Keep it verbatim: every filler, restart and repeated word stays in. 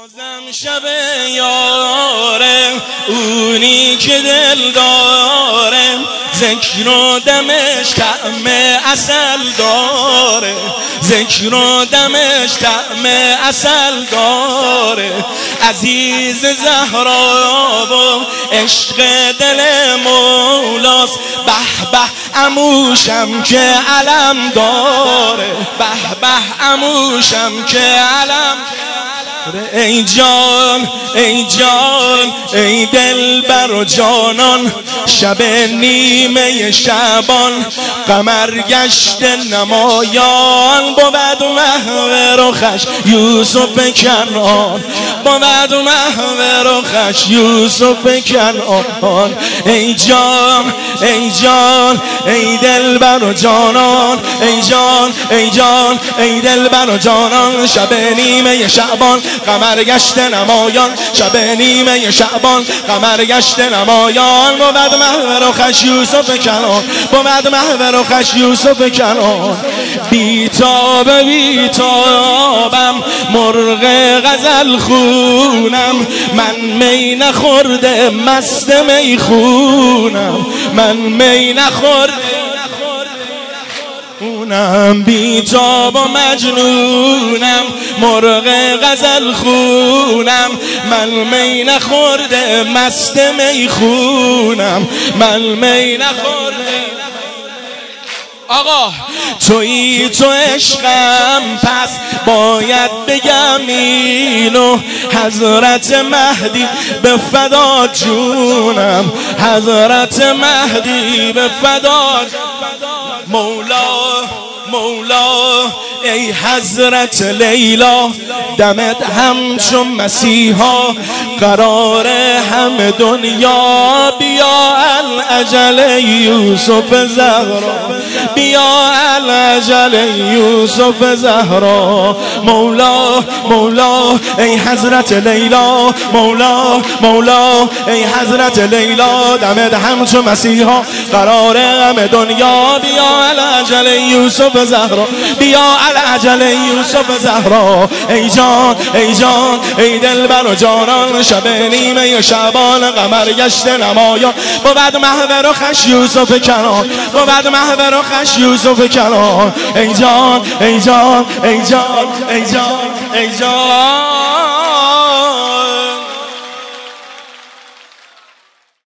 بازم شب یاره اونی که دل داره، ذکر و دمش طعم عسل داره، ذکر و دمش طعم عسل داره. عزیز زهرا و عشق دل مولاست، به به عموشم که علم داره، به به عموشم که علم. ای جان ای جان ای دلبر و جانان، شب نیمه شعبان قمر گشت نمایان، بود محو رخش یوسف کنعان، بود محو رخش یوسف کنعان. ای جان ای جان ای دلبر و جانان، ای جان ای جان ای دلبر و جانان، شب نیمه شعبان قمر گشت نمایان، شب نیمه شعبان قمر گشت نمایان، بود محو رخش یوسف کنعان، بود محو رخش یوسف کنعان. بیتاب بیتابم مرغ غزل خونم، من می نخورده مست می خونم، من می نخورده اونم. بیتاب و مجنونم مرغ غزل خونم، من می نخورده مست می خونم، من می نخورده. آقا تویی تو عشقم، پس باید بگم اینو، حضرت مهدی به فدا جونم، حضرت مهدی به فدا. مولا مولا ای حضرت لیلا، دمت همچون مسیحا قرار همه دنیا، بیا العجل یوسف زهرا، بیا العجل یوسف زهرا. مولا مولا ای حضرت لیلا، مولا مولا ای حضرت لیلا، دمت همچون مسیحا قرار همه دنیا، بیا العجل یوسف زهرا، بیا العجل یوسف زهرا. ای جان ای جان ای دلبر و جانان، شب نیمه شعبان قمر گشت نمایان، بود محو رخش یوسف کنعان، بود محو رخش یوسف کنعان. ای جان ای جان ای جان ای جان ای جان